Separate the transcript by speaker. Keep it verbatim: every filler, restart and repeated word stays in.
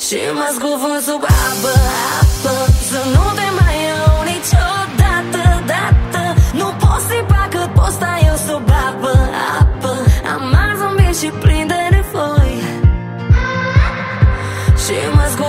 Speaker 1: Și mă scufund sub apă, apă, să nu te mai iau niciodată, dată. Nu pot stripa cât pot sta eu sub apă, apă. Am ars un biet și plin de nefoi. Și mă scufund